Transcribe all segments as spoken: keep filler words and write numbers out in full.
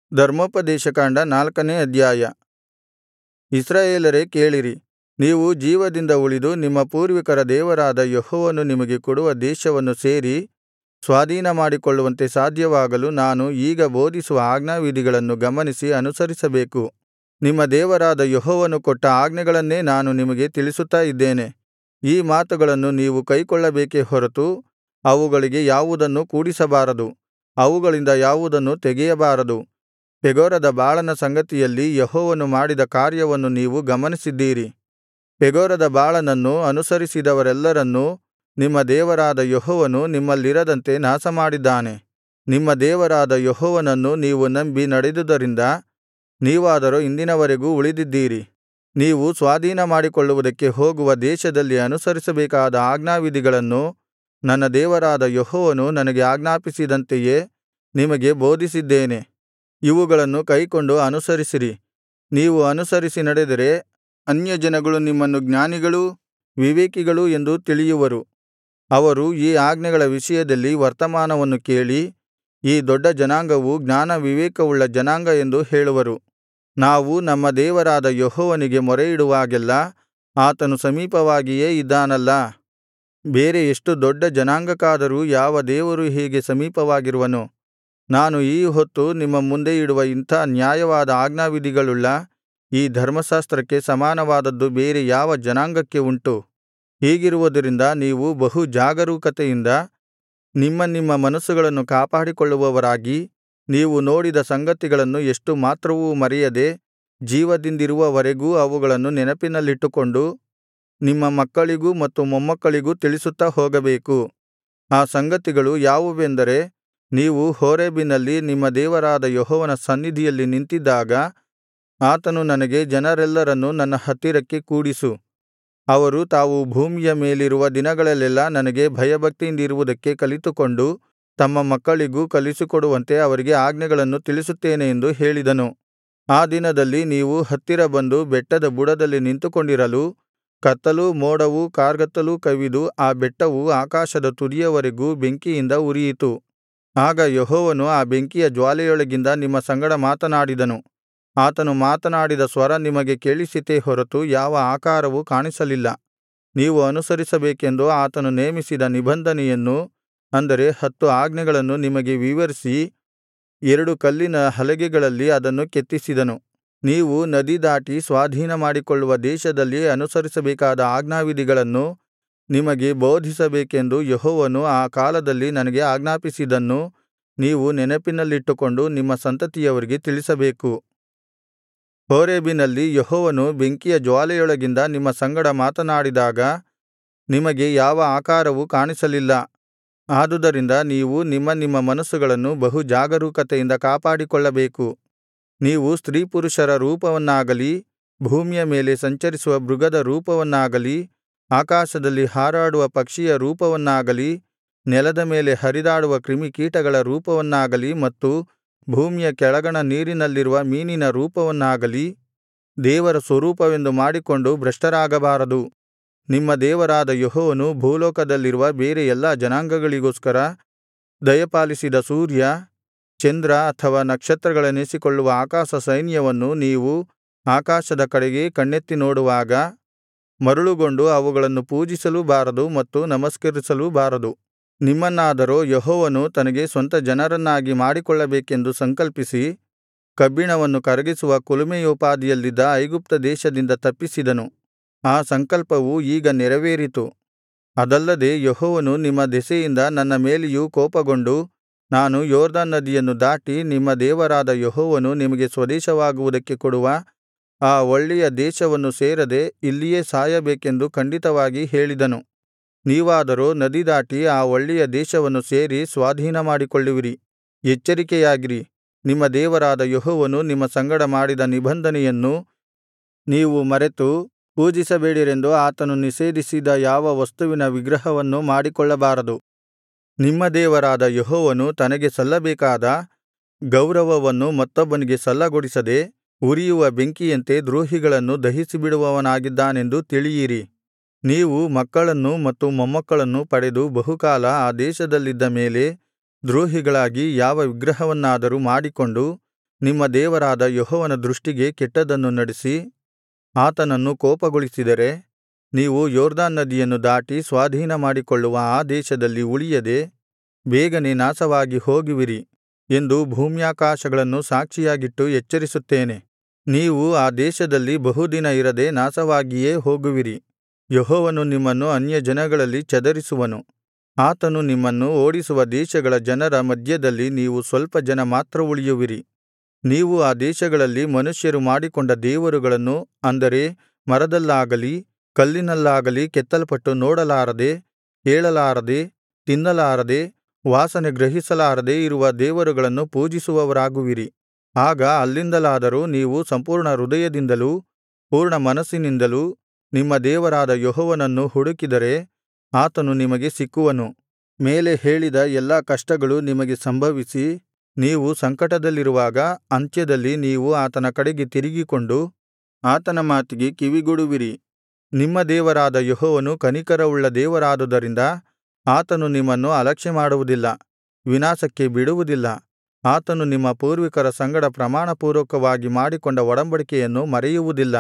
ಧರ್ಮೋಪದೇಶಕಾಂಡ ನಾಲ್ಕನೇ ಅಧ್ಯಾಯ. ಇಸ್ರಾಯೇಲರೇ ಕೇಳಿರಿ, ನೀವು ಜೀವದಿಂದ ಉಳಿದು ನಿಮ್ಮ ಪೂರ್ವಿಕರ ದೇವರಾದ ಯೆಹೋವನು ನಿಮಗೆ ಕೊಡುವ ದೇಶವನ್ನು ಸೇರಿ ಸ್ವಾಧೀನಮಾಡಿಕೊಳ್ಳುವಂತೆ ಸಾಧ್ಯವಾಗಲು ನಾನು ಈಗ ಬೋಧಿಸುವ ಆಜ್ಞಾವಿಧಿಗಳನ್ನು ಗಮನಿಸಿ ಅನುಸರಿಸಬೇಕು. ನಿಮ್ಮ ದೇವರಾದ ಯೆಹೋವನು ಕೊಟ್ಟ ಆಜ್ಞೆಗಳನ್ನೇ ನಾನು ನಿಮಗೆ ತಿಳಿಸುತ್ತಾ ಇದ್ದೇನೆ. ಈ ಮಾತುಗಳನ್ನು ನೀವು ಕೈಕೊಳ್ಳಬೇಕೇ ಹೊರತು ಅವುಗಳಿಗೆ ಯಾವುದನ್ನೂ ಕೂಡಿಸಬಾರದು, ಅವುಗಳಿಂದ ಯಾವುದನ್ನೂ ತೆಗೆಯಬಾರದು. ಪೆಗೋರದ ಬಾಳನ ಸಂಗತಿಯಲ್ಲಿ ಯೆಹೋವನು ಮಾಡಿದ ಕಾರ್ಯವನ್ನು ನೀವು ಗಮನಿಸಿದ್ದೀರಿ. ಪೆಗೋರದ ಬಾಳನನ್ನು ಅನುಸರಿಸಿದವರೆಲ್ಲರನ್ನೂ ನಿಮ್ಮ ದೇವರಾದ ಯೆಹೋವನು ನಿಮ್ಮಲ್ಲಿರದಂತೆ ನಾಶಮಾಡಿದ್ದಾನೆ. ನಿಮ್ಮ ದೇವರಾದ ಯೆಹೋವನನ್ನು ನೀವು ನಂಬಿ ನಡೆದುದರಿಂದ ನೀವಾದರೋ ಇಂದಿನವರೆಗೂ ಉಳಿದಿದ್ದೀರಿ. ನೀವು ಸ್ವಾಧೀನಮಾಡಿಕೊಳ್ಳುವುದಕ್ಕೆ ಹೋಗುವ ದೇಶದಲ್ಲಿ ಅನುಸರಿಸಬೇಕಾದ ಆಜ್ಞಾವಿಧಿಗಳನ್ನು ನನ್ನ ದೇವರಾದ ಯೆಹೋವನು ನನಗೆ ಆಜ್ಞಾಪಿಸಿದಂತೆಯೇ ನಿಮಗೆ ಬೋಧಿಸಿದ್ದೇನೆ. ಇವುಗಳನ್ನು ಕೈಕೊಂಡು ಅನುಸರಿಸಿರಿ. ನೀವು ಅನುಸರಿಸಿ ನಡೆದರೆ ಅನ್ಯಜನಗಳು ನಿಮ್ಮನ್ನು ಜ್ಞಾನಿಗಳೂ ವಿವೇಕಿಗಳೂ ಎಂದು ತಿಳಿಯುವರು. ಅವರು ಈ ಆಜ್ಞೆಗಳ ವಿಷಯದಲ್ಲಿ ವರ್ತಮಾನವನ್ನು ಕೇಳಿ, ಈ ದೊಡ್ಡ ಜನಾಂಗವು ಜ್ಞಾನ ವಿವೇಕವುಳ್ಳ ಜನಾಂಗ ಎಂದು ಹೇಳುವರು. ನಾವು ನಮ್ಮ ದೇವರಾದ ಯೆಹೋವನಿಗೆ ಮೊರೆಯಿಡುವಾಗೆಲ್ಲಾ ಆತನು ಸಮೀಪವಾಗಿಯೇ ಇದ್ದಾನಲ್ಲಾ. ಬೇರೆ ಎಷ್ಟು ದೊಡ್ಡ ಜನಾಂಗಕ್ಕಾದರೂ ಯಾವ ದೇವರು ಹೀಗೆ ಸಮೀಪವಾಗಿರುವನು? ನಾನು ಈ ಹೊತ್ತು ನಿಮ್ಮ ಮುಂದೆ ಇಡುವ ಇಂಥ ನ್ಯಾಯವಾದ ಆಜ್ಞಾವಿಧಿಗಳುಳ್ಳ ಈ ಧರ್ಮಶಾಸ್ತ್ರಕ್ಕೆ ಸಮಾನವಾದದ್ದು ಬೇರೆ ಯಾವ ಜನಾಂಗಕ್ಕೆ ಉಂಟು? ಹೀಗಿರುವುದರಿಂದ ನೀವು ಬಹು ಜಾಗರೂಕತೆಯಿಂದ ನಿಮ್ಮ ನಿಮ್ಮ ಮನಸ್ಸುಗಳನ್ನು ಕಾಪಾಡಿಕೊಳ್ಳುವವರಾಗಿ, ನೀವು ನೋಡಿದ ಸಂಗತಿಗಳನ್ನು ಎಷ್ಟು ಮಾತ್ರವೂ ಮರೆಯದೆ ಜೀವದಿಂದಿರುವವರೆಗೂ ಅವುಗಳನ್ನು ನೆನಪಿನಲ್ಲಿಟ್ಟುಕೊಂಡು ನಿಮ್ಮ ಮಕ್ಕಳಿಗೂ ಮತ್ತು ಮೊಮ್ಮಕ್ಕಳಿಗೂ ತಿಳಿಸುತ್ತಾ ಹೋಗಬೇಕು. ಆ ಸಂಗತಿಗಳು ಯಾವುವೆಂದರೆ, ನೀವು ಹೋರೇಬಿನಲ್ಲಿ ನಿಮ್ಮ ದೇವರಾದ ಯೆಹೋವನ ಸನ್ನಿಧಿಯಲ್ಲಿ ನಿಂತಿದ್ದಾಗ ಆತನು ನನಗೆ, ಜನರೆಲ್ಲರನ್ನೂ ನನ್ನ ಹತ್ತಿರಕ್ಕೆ ಕೂಡಿಸು, ಅವರು ತಾವು ಭೂಮಿಯ ಮೇಲಿರುವ ದಿನಗಳಲ್ಲೆಲ್ಲಾ ನನಗೆ ಭಯಭಕ್ತಿಯಿಂದಿರುವುದಕ್ಕೆ ಕಲಿತುಕೊಂಡು ತಮ್ಮ ಮಕ್ಕಳಿಗೂ ಕಲಿಸಿಕೊಡುವಂತೆ ಅವರಿಗೆ ಆಜ್ಞೆಗಳನ್ನು ತಿಳಿಸುತ್ತೇನೆ ಎಂದು ಹೇಳಿದನು. ಆ ದಿನದಲ್ಲಿ ನೀವು ಹತ್ತಿರ ಬಂದು ಬೆಟ್ಟದ ಬುಡದಲ್ಲಿ ನಿಂತುಕೊಂಡಿರಲು ಕತ್ತಲೂ ಮೋಡವೂ ಕಾರ್ಗತ್ತಲೂ ಕವಿದು ಆ ಬೆಟ್ಟವು ಆಕಾಶದ ತುದಿಯವರೆಗೂ ಬೆಂಕಿಯಿಂದ ಉರಿಯಿತು. ಆಗ ಯೆಹೋವನು ಆ ಬೆಂಕಿಯ ಜ್ವಾಲೆಯೊಳಗಿಂದ ನಿಮ್ಮ ಸಂಗಡ ಮಾತನಾಡಿದನು. ಆತನು ಮಾತನಾಡಿದ ಸ್ವರ ನಿಮಗೆ ಕೇಳಿಸಿತೇ ಹೊರತು ಯಾವ ಆಕಾರವೂ ಕಾಣಿಸಲಿಲ್ಲ. ನೀವು ಅನುಸರಿಸಬೇಕೆಂದು ಆತನು ನೇಮಿಸಿದ ನಿಬಂಧನೆಯನ್ನು, ಅಂದರೆ ಹತ್ತು ಆಜ್ಞೆಗಳನ್ನು ನಿಮಗೆ ವಿವರಿಸಿ ಎರಡು ಕಲ್ಲಿನ ಹಲಗೆಗಳಲ್ಲಿ ಅದನ್ನು ಕೆತ್ತಿಸಿದನು. ನೀವು ನದಿ ದಾಟಿ ಸ್ವಾಧೀನಮಾಡಿಕೊಳ್ಳುವ ದೇಶದಲ್ಲಿ ಅನುಸರಿಸಬೇಕಾದ ಆಜ್ಞಾವಿಧಿಗಳನ್ನು ನಿಮಗೆ ಬೋಧಿಸಬೇಕೆಂದು ಯೆಹೋವನು ಆ ಕಾಲದಲ್ಲಿ ನನಗೆ ಆಜ್ಞಾಪಿಸಿದ್ದನ್ನು ನೀವು ನೆನಪಿನಲ್ಲಿಟ್ಟುಕೊಂಡು ನಿಮ್ಮ ಸಂತತಿಯವರಿಗೆ ತಿಳಿಸಬೇಕು. ಹೋರೇಬಿನಲ್ಲಿ ಯೆಹೋವನು ಬೆಂಕಿಯ ಜ್ವಾಲೆಯೊಳಗಿಂದ ನಿಮ್ಮ ಸಂಗಡ ಮಾತನಾಡಿದಾಗ ನಿಮಗೆ ಯಾವ ಆಕಾರವೂ ಕಾಣಿಸಲಿಲ್ಲ. ಆದುದರಿಂದ ನೀವು ನಿಮ್ಮ ನಿಮ್ಮ ಮನಸ್ಸುಗಳನ್ನು ಬಹು ಜಾಗರೂಕತೆಯಿಂದ ಕಾಪಾಡಿಕೊಳ್ಳಬೇಕು. ನೀವು ಸ್ತ್ರೀಪುರುಷರ ರೂಪವನ್ನಾಗಲಿ, ಭೂಮಿಯ ಮೇಲೆ ಸಂಚರಿಸುವ ಮೃಗದ ರೂಪವನ್ನಾಗಲಿ, ಆಕಾಶದಲ್ಲಿ ಹಾರಾಡುವ ಪಕ್ಷಿಯ ರೂಪವನ್ನಾಗಲಿ, ನೆಲದ ಮೇಲೆ ಹರಿದಾಡುವ ಕ್ರಿಮಿಕೀಟಗಳ ರೂಪವನ್ನಾಗಲಿ ಮತ್ತು ಭೂಮಿಯ ಕೆಳಗಣ ನೀರಿನಲ್ಲಿರುವ ಮೀನಿನ ರೂಪವನ್ನಾಗಲಿ ದೇವರ ಸ್ವರೂಪವೆಂದು ಮಾಡಿಕೊಂಡು ಭ್ರಷ್ಟರಾಗಬಾರದು. ನಿಮ್ಮ ದೇವರಾದ ಯೆಹೋವನು ಭೂಲೋಕದಲ್ಲಿರುವ ಬೇರೆ ಎಲ್ಲಾ ಜನಾಂಗಗಳಿಗೋಸ್ಕರ ದಯಪಾಲಿಸಿದ ಸೂರ್ಯ, ಚಂದ್ರ ಅಥವಾ ನಕ್ಷತ್ರಗಳೆನಿಸಿಕೊಳ್ಳುವ ಆಕಾಶ ಸೈನ್ಯವನ್ನು ನೀವು ಆಕಾಶದ ಕಡೆಗೆ ಕಣ್ಣೆತ್ತಿ ನೋಡುವಾಗ ಮರುಳುಗೊಂಡು ಅವುಗಳನ್ನು ಪೂಜಿಸಲೂ ಬಾರದು ಮತ್ತು ನಮಸ್ಕರಿಸಲೂ ಬಾರದು. ನಿಮ್ಮನ್ನಾದರೋ ಯೆಹೋವನು ತನಗೆ ಸ್ವಂತ ಜನರನ್ನಾಗಿ ಮಾಡಿಕೊಳ್ಳಬೇಕೆಂದು ಸಂಕಲ್ಪಿಸಿ ಕಬ್ಬಿಣವನ್ನು ಕರಗಿಸುವ ಕುಲುಮೆಯೋಪಾದಿಯಲ್ಲಿದ್ದ ಐಗುಪ್ತ ದೇಶದಿಂದ ತಪ್ಪಿಸಿದನು. ಆ ಸಂಕಲ್ಪವು ಈಗ ನೆರವೇರಿತು. ಅದಲ್ಲದೆ ಯೆಹೋವನು ನಿಮ್ಮ ದೆಸೆಯಿಂದ ನನ್ನ ಮೇಲೆಯೂ ಕೋಪಗೊಂಡು ನಾನು ಯೊರ್ದನ್ ನದಿಯನ್ನು ದಾಟಿ ನಿಮ್ಮ ದೇವರಾದ ಯೆಹೋವನು ನಿಮಗೆ ಸ್ವದೇಶವಾಗುವುದಕ್ಕೆ ಕೊಡುವ ಆ ಒಳ್ಳೆಯ ದೇಶವನ್ನು ಸೇರದೆ ಇಲ್ಲಿಯೇ ಸಾಯಬೇಕೆಂದು ಖಂಡಿತವಾಗಿ ಹೇಳಿದನು. ನೀವಾದರೋ ನದಿ ದಾಟಿ ಆ ಒಳ್ಳೆಯ ದೇಶವನ್ನು ಸೇರಿ ಸ್ವಾಧೀನಮಾಡಿಕೊಳ್ಳುವಿರಿ. ಎಚ್ಚರಿಕೆಯಾಗಿರಿ. ನಿಮ್ಮ ದೇವರಾದ ಯೆಹೋವನು ನಿಮ್ಮ ಸಂಗಡ ಮಾಡಿದ ನಿಬಂಧನೆಯನ್ನು ನೀವು ಮರೆತು ಪೂಜಿಸಬೇಡಿರೆಂದು ಆತನು ನಿಷೇಧಿಸಿದ ಯಾವ ವಸ್ತುವಿನ ವಿಗ್ರಹವನ್ನೂ ಮಾಡಿಕೊಳ್ಳಬಾರದು. ನಿಮ್ಮ ದೇವರಾದ ಯೆಹೋವನು ತನಗೆ ಸಲ್ಲಬೇಕಾದ ಗೌರವವನ್ನು ಮತ್ತೊಬ್ಬನಿಗೆ ಸಲ್ಲಗೊಡಿಸದೆ ಉರಿಯುವ ಬೆಂಕಿಯಂತೆ ದ್ರೋಹಿಗಳನ್ನು ದಹಿಸಿಬಿಡುವವನಾಗಿದ್ದಾನೆಂದು ತಿಳಿಯಿರಿ. ನೀವು ಮಕ್ಕಳನ್ನೂ ಮತ್ತು ಮೊಮ್ಮಕ್ಕಳನ್ನೂ ಪಡೆದು ಬಹುಕಾಲ ಆ ದೇಶದಲ್ಲಿದ್ದ ಮೇಲೆ ದ್ರೋಹಿಗಳಾಗಿ ಯಾವ ವಿಗ್ರಹವನ್ನಾದರೂ ಮಾಡಿಕೊಂಡು ನಿಮ್ಮ ದೇವರಾದ ಯೆಹೋವನ ದೃಷ್ಟಿಗೆ ಕೆಟ್ಟದ್ದನ್ನು ನಡಿಸಿ ಆತನನ್ನು ಕೋಪಗೊಳಿಸಿದರೆ ನೀವು ಯೊರ್ದನ್ ನದಿಯನ್ನು ದಾಟಿ ಸ್ವಾಧೀನಮಾಡಿಕೊಳ್ಳುವ ಆ ದೇಶದಲ್ಲಿ ಉಳಿಯದೆ ಬೇಗನೆ ನಾಶವಾಗಿ ಹೋಗುವಿರಿ ಎಂದು ಭೂಮ್ಯಾಕಾಶಗಳನ್ನು ಸಾಕ್ಷಿಯಾಗಿಟ್ಟು ಎಚ್ಚರಿಸುತ್ತೇನೆ. ನೀವು ಆ ದೇಶದಲ್ಲಿ ಬಹುದಿನ ಇರದೆ ನಾಶವಾಗಿಯೇ ಹೋಗುವಿರಿ. ಯೆಹೋವನು ನಿಮ್ಮನ್ನು ಅನ್ಯಜನಗಳಲ್ಲಿ ಚದರಿಸುವನು. ಆತನು ನಿಮ್ಮನ್ನು ಓಡಿಸುವ ದೇಶಗಳ ಜನರ ಮಧ್ಯದಲ್ಲಿ ನೀವು ಸ್ವಲ್ಪ ಜನ ಮಾತ್ರ ಉಳಿಯುವಿರಿ. ನೀವು ಆ ದೇಶಗಳಲ್ಲಿ ಮನುಷ್ಯರು ಮಾಡಿಕೊಂಡ ದೇವರುಗಳನ್ನು, ಅಂದರೆ ಮರದಲ್ಲಾಗಲಿ ಕಲ್ಲಿನಲ್ಲಾಗಲಿ ಕೆತ್ತಲ್ಪಟ್ಟು ನೋಡಲಾರದೆ, ಕೇಳಲಾರದೆ, ತಿನ್ನಲಾರದೆ, ವಾಸನೆ ಗ್ರಹಿಸಲಾರದೆ ಇರುವ ದೇವರುಗಳನ್ನು ಪೂಜಿಸುವವರಾಗುವಿರಿ. ಆಗ ಅಲ್ಲಿಂದಲಾದರೂ ನೀವು ಸಂಪೂರ್ಣ ಹೃದಯದಿಂದಲೂ ಪೂರ್ಣ ಮನಸ್ಸಿನಿಂದಲೂ ನಿಮ್ಮ ದೇವರಾದ ಯೆಹೋವನನ್ನು ಹುಡುಕಿದರೆ ಆತನು ನಿಮಗೆ ಸಿಕ್ಕುವನು. ಮೇಲೆ ಹೇಳಿದ ಎಲ್ಲಾ ಕಷ್ಟಗಳು ನಿಮಗೆ ಸಂಭವಿಸಿ ನೀವು ಸಂಕಟದಲ್ಲಿರುವಾಗ ಅಂತ್ಯದಲ್ಲಿ ನೀವು ಆತನ ಕಡೆಗೆ ತಿರುಗಿಕೊಂಡು ಆತನ ಮಾತಿಗೆ ಕಿವಿಗೊಡುವಿರಿ. ನಿಮ್ಮ ದೇವರಾದ ಯೆಹೋವನು ಕನಿಕರವುಳ್ಳ ದೇವರಾದುದರಿಂದ ಆತನು ನಿಮ್ಮನ್ನು ಅಲಕ್ಷ್ಯಮಾಡುವುದಿಲ್ಲ, ವಿನಾಶಕ್ಕೆ ಬಿಡುವುದಿಲ್ಲ. ಆತನು ನಿಮ್ಮ ಪೂರ್ವಿಕರ ಸಂಗಡ ಪ್ರಮಾಣಪೂರ್ವಕವಾಗಿ ಮಾಡಿಕೊಂಡ ಒಡಂಬಡಿಕೆಯನ್ನು ಮರೆಯುವುದಿಲ್ಲ.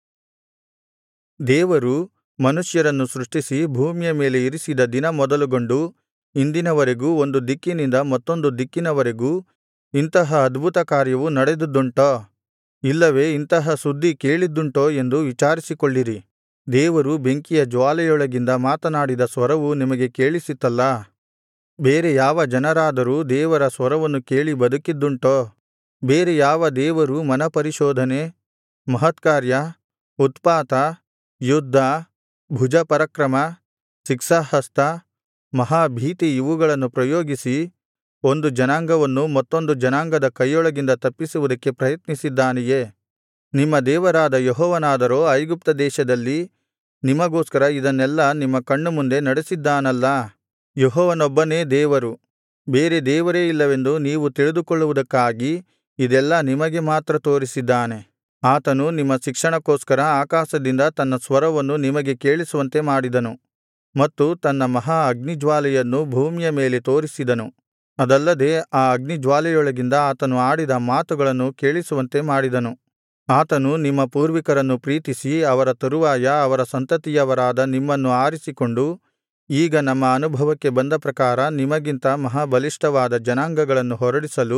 ದೇವರು ಮನುಷ್ಯರನ್ನು ಸೃಷ್ಟಿಸಿ ಭೂಮಿಯ ಮೇಲೆ ಇರಿಸಿದ ದಿನ ಮೊದಲುಗೊಂಡು ಇಂದಿನವರೆಗೂ ಒಂದು ದಿಕ್ಕಿನಿಂದ ಮತ್ತೊಂದು ದಿಕ್ಕಿನವರೆಗೂ ಇಂತಹ ಅದ್ಭುತ ಕಾರ್ಯವು ನಡೆದುದುಂಟೋ, ಇಲ್ಲವೇ ಇಂತಹ ಸುದ್ದಿ ಕೇಳಿದ್ದುಂಟೋ ಎಂದು ವಿಚಾರಿಸಿಕೊಳ್ಳಿರಿ. ದೇವರು ಬೆಂಕಿಯ ಜ್ವಾಲೆಯೊಳಗಿಂದ ಮಾತನಾಡಿದ ಸ್ವರವು ನಿಮಗೆ ಕೇಳಿಸಿತಲ್ಲಾ? ಬೇರೆ ಯಾವ ಜನರಾದರೂ ದೇವರ ಸ್ವರವನ್ನು ಕೇಳಿ ಬದುಕಿದ್ದುಂಟೋ? ಬೇರೆ ಯಾವ ದೇವರು ಮನಪರಿಶೋಧನೆ, ಮಹತ್ಕಾರ್ಯ, ಉತ್ಪಾತ, ಯುದ್ಧ, ಭುಜಪರಾಕ್ರಮ, ಶಿಕ್ಷಾಹಸ್ತ, ಮಹಾಭೀತಿ ಇವುಗಳನ್ನು ಪ್ರಯೋಗಿಸಿ ಒಂದು ಜನಾಂಗವನ್ನು ಮತ್ತೊಂದು ಜನಾಂಗದ ಕೈಯೊಳಗಿಂದ ತಪ್ಪಿಸುವುದಕ್ಕೆ ಪ್ರಯತ್ನಿಸಿದ್ದಾನೆಯೇ? ನಿಮ್ಮ ದೇವರಾದ ಯೆಹೋವನಾದರೋ ಐಗುಪ್ತ ದೇಶದಲ್ಲಿ ನಿಮಗೋಸ್ಕರ ಇದನ್ನೆಲ್ಲಾ ನಿಮ್ಮ ಕಣ್ಣು ಮುಂದೆ ನಡೆಸಿದ್ದಾನಲ್ಲಾ? ಯೆಹೋವನೊಬ್ಬನೇ ದೇವರು, ಬೇರೆ ದೇವರೇ ಇಲ್ಲವೆಂದು ನೀವು ತಿಳಿದುಕೊಳ್ಳುವುದಕ್ಕಾಗಿ ಇದೆಲ್ಲಾ ನಿಮಗೆ ಮಾತ್ರ ತೋರಿಸಿದ್ದಾನೆ. ಆತನು ನಿಮ್ಮ ಶಿಕ್ಷಣಕ್ಕೋಸ್ಕರ ಆಕಾಶದಿಂದ ತನ್ನ ಸ್ವರವನ್ನು ನಿಮಗೆ ಕೇಳಿಸುವಂತೆ ಮಾಡಿದನು ಮತ್ತು ತನ್ನ ಮಹಾ ಅಗ್ನಿಜ್ವಾಲೆಯನ್ನು ಭೂಮಿಯ ಮೇಲೆ ತೋರಿಸಿದನು. ಅದಲ್ಲದೆ ಆ ಅಗ್ನಿಜ್ವಾಲೆಯೊಳಗಿಂದ ಆತನು ಆಡಿದ ಮಾತುಗಳನ್ನು ಕೇಳಿಸುವಂತೆ ಮಾಡಿದನು. ಆತನು ನಿಮ್ಮ ಪೂರ್ವಿಕರನ್ನು ಪ್ರೀತಿಸಿ ಅವರ ತರುವಾಯ ಅವರ ಸಂತತಿಯವರಾದ ನಿಮ್ಮನ್ನು ಆರಿಸಿಕೊಂಡು ಈಗ ನಮ್ಮ ಅನುಭವಕ್ಕೆ ಬಂದ ಪ್ರಕಾರ ನಿಮಗಿಂತ ಮಹಾಬಲಿಷ್ಠವಾದ ಜನಾಂಗಗಳನ್ನು ಹೊರಡಿಸಲು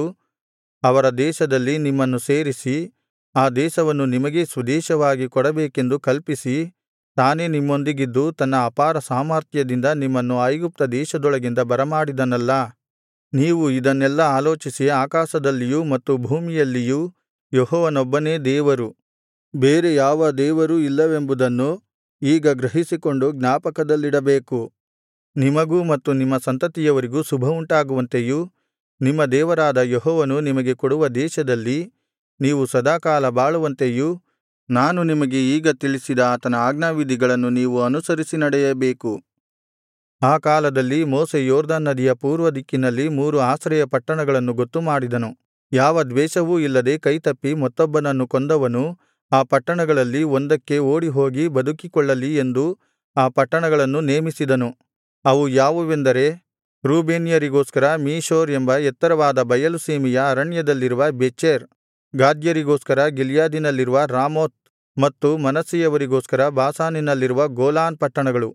ಅವರ ದೇಶದಲ್ಲಿ ನಿಮ್ಮನ್ನು ಸೇರಿಸಿ ಆ ದೇಶವನ್ನು ನಿಮಗೇ ಸ್ವದೇಶವಾಗಿ ಕೊಡಬೇಕೆಂದು ಕಲ್ಪಿಸಿ ತಾನೇ ನಿಮ್ಮೊಂದಿಗಿದ್ದು ತನ್ನ ಅಪಾರ ಸಾಮರ್ಥ್ಯದಿಂದ ನಿಮ್ಮನ್ನು ಐಗುಪ್ತ ದೇಶದೊಳಗಿಂದ ಬರಮಾಡಿದನಲ್ಲಾ? ನೀವು ಇದನ್ನೆಲ್ಲಾ ಆಲೋಚಿಸಿ ಆಕಾಶದಲ್ಲಿಯೂ ಮತ್ತು ಭೂಮಿಯಲ್ಲಿಯೂ ಯೆಹೋವನೊಬ್ಬನೇ ದೇವರು, ಬೇರೆ ಯಾವ ದೇವರೂ ಇಲ್ಲವೆಂಬುದನ್ನು ಈಗ ಗ್ರಹಿಸಿಕೊಂಡು ಜ್ಞಾಪಕದಲ್ಲಿಡಬೇಕು. ನಿಮಗೂ ಮತ್ತು ನಿಮ್ಮ ಸಂತತಿಯವರಿಗೂ ಶುಭವುಂಟಾಗುವಂತೆಯೂ ನಿಮ್ಮ ದೇವರಾದ ಯೆಹೋವನು ನಿಮಗೆ ಕೊಡುವ ದೇಶದಲ್ಲಿ ನೀವು ಸದಾಕಾಲ ಬಾಳುವಂತೆಯೂ ನಾನು ನಿಮಗೆ ಈಗ ತಿಳಿಸಿದ ಆತನ ಆಜ್ಞಾವಿಧಿಗಳನ್ನು ನೀವು ಅನುಸರಿಸಿ ನಡೆಯಬೇಕು. ಆ ಕಾಲದಲ್ಲಿ ಮೋಶೆ ಯೊರ್ದನ್ ನದಿಯ ಪೂರ್ವ ದಿಕ್ಕಿನಲ್ಲಿ ಮೂರು ಆಶ್ರಯ ಪಟ್ಟಣಗಳನ್ನು ಗೊತ್ತುಮಾಡಿದನು. ಯಾವ ದ್ವೇಷವೂ ಇಲ್ಲದೆ ಕೈತಪ್ಪಿ ಮತ್ತೊಬ್ಬನನ್ನು ಕೊಂದವನು ಆ ಪಟ್ಟಣಗಳಲ್ಲಿ ಒಂದಕ್ಕೆ ಓಡಿಹೋಗಿ ಬದುಕಿಕೊಳ್ಳಲಿ ಎಂದು ಆ ಪಟ್ಟಣಗಳನ್ನು ನೇಮಿಸಿದನು. ಅವು ಯಾವುವೆಂದರೆ, ರೂಬೇನ್ಯರಿಗೋಸ್ಕರ ಮೀಶೋರ್ ಎಂಬ ಎತ್ತರವಾದ ಬಯಲು ಸೀಮೆಯ ಅರಣ್ಯದಲ್ಲಿರುವ ಬೆಚೆರ್, ಗಾದ್ಯರಿಗೋಸ್ಕರ ಗಿಲ್ಯಾದಿನಲ್ಲಿರುವ ರಾಮೋತ್ ಮತ್ತು ಮನಸ್ಸೆಯವರಿಗೋಸ್ಕರ ಬಾಷಾನಿನಲ್ಲಿರುವ ಗೋಲಾನ್ ಪಟ್ಟಣಗಳು.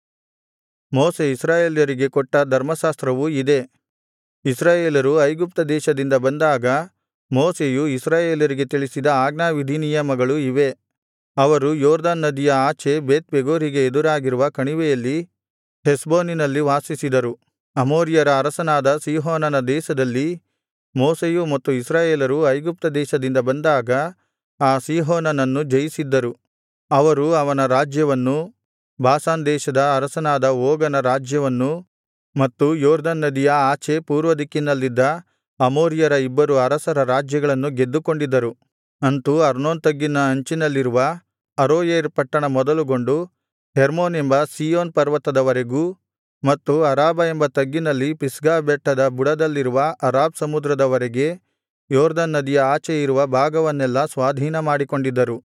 ಮೋಶೆ ಇಸ್ರಾಯೇಲ್ಯರಿಗೆ ಕೊಟ್ಟ ಧರ್ಮಶಾಸ್ತ್ರವು ಇದೇ. ಇಸ್ರಾಯೇಲರು ಐಗುಪ್ತ ದೇಶದಿಂದ ಬಂದಾಗ ಮೋಶೆಯು ಇಸ್ರಾಯೇಲರಿಗೆ ತಿಳಿಸಿದ ಆಜ್ಞಾವಿಧಿನಿಯಮಗಳು ಇವೇ. ಅವರು ಯೊರ್ದನ್ ನದಿಯ ಆಚೆ ಬೇತ್ ಪೆಗೋರಿಗೆ ಎದುರಾಗಿರುವ ಕಣಿವೆಯಲ್ಲಿ ಹೆಷ್ಬೋನಿನಲ್ಲಿ ವಾಸಿಸಿದರು. ಅಮೋರಿಯರ ಅರಸನಾದ ಸೀಹೋನನ ದೇಶದಲ್ಲಿ ಮೋಶೆಯೂ ಮತ್ತು ಇಸ್ರಾಯೇಲರು ಐಗುಪ್ತ ದೇಶದಿಂದ ಬಂದಾಗ ಆ ಸೀಹೋನನನ್ನು ಜಯಿಸಿದ್ದರು. ಅವರು ಅವನ ರಾಜ್ಯವನ್ನೂ ಬಾಷಾನ್ ದೇಶದ ಅರಸನಾದ ಓಗನ ರಾಜ್ಯವನ್ನೂ ಮತ್ತು ಯೊರ್ದನ್ ನದಿಯ ಆಚೆ ಪೂರ್ವದಿಕ್ಕಿನಲ್ಲಿದ್ದ ಅಮೋರಿಯರ ಇಬ್ಬರು ಅರಸರ ರಾಜ್ಯಗಳನ್ನು ಗೆದ್ದುಕೊಂಡಿದ್ದರು. ಅಂತೂ ಅರ್ನೋನ್ ತಗ್ಗಿನ ಅಂಚಿನಲ್ಲಿರುವ ಅರೋಯೇರ್ ಪಟ್ಟಣ ಮೊದಲುಗೊಂಡು ಹೆರ್ಮೋನ್ ಎಂಬ ಸೀಯೋನ್ ಪರ್ವತದವರೆಗೂ ಮತ್ತು ಅರಾಬಾ ಎಂಬ ತಗ್ಗಿನಲ್ಲಿ ಪಿಸ್ಗಾ ಬೆಟ್ಟದ ಬುಡದಲ್ಲಿರುವ ಅರಾಬ್ ಸಮುದ್ರದವರೆಗೆ ಯೊರ್ದನ್ ನದಿಯ ಆಚೆ ಇರುವ ಭಾಗವನ್ನೆಲ್ಲಾ ಸ್ವಾಧೀನಮಾಡಿಕೊಂಡಿದ್ದರು.